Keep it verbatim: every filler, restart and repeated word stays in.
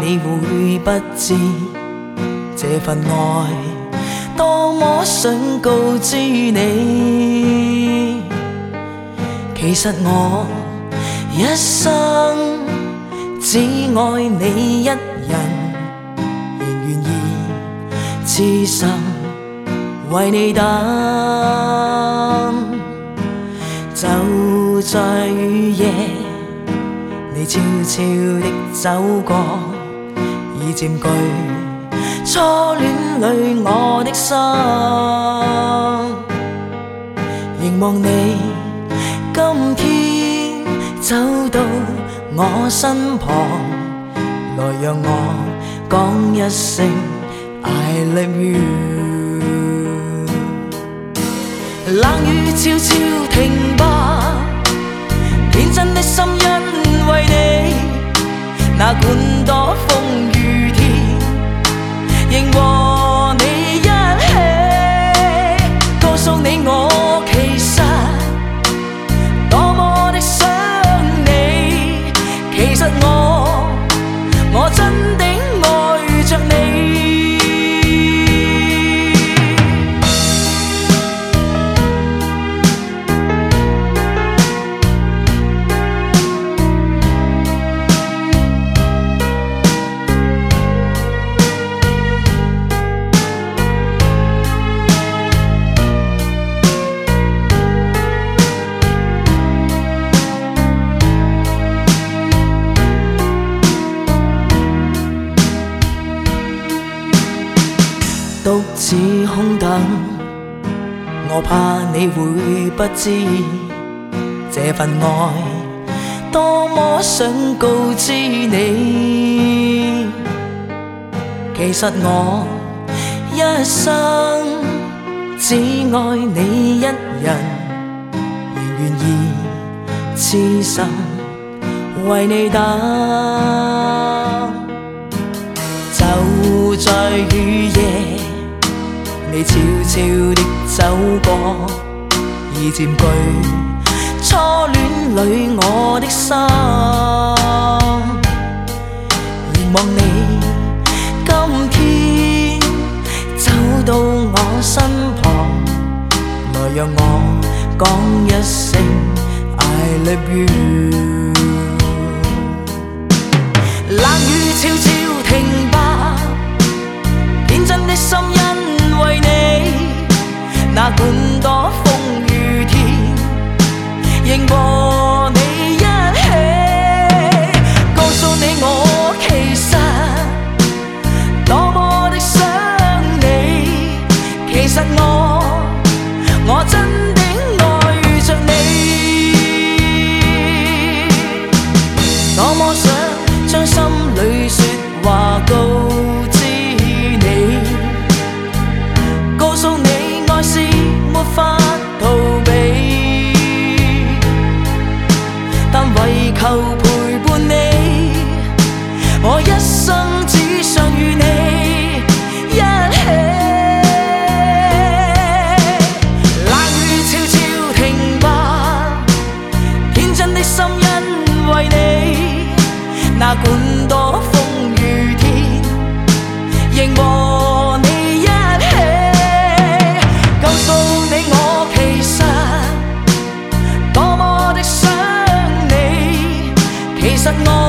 你會不知這份愛多麼想告知你。其實我一生只愛你一人，仍願意痴心為你等。就在雨夜，你悄悄的走過，已佔據初戀裏我的心。凝望你今天走到我身旁，來讓我講一聲 I love you。 冷雨悄悄停吧，天真的心因為你，哪管多風雨天，仍和你一起，告訴你我其實多麼的想你。其實我我真的愛着你。獨自空等，我怕你會不知這份愛多麼想告知你。其實我一生只愛你一人，仍願意痴心為你等。就在雨夜，你悄悄地走過，已佔據初戀裏我的心。凝望你今天走到我身旁，來讓我講一聲 I love you。 冷雨悄悄停吧，天真的心因為你，哪管多風雨天，仍和你一起，告訴你我其實多麼的想你。其實我我真的愛着你，多麼想將心裏說話告知你，告訴你愛是沒法逃避，但為求陪伴你，我一生只想與你一起。冷雨悄悄停吧，天真的心因為你，哪管多風雨天，仍和你一起，告訴你我其實多麼的想你。其實我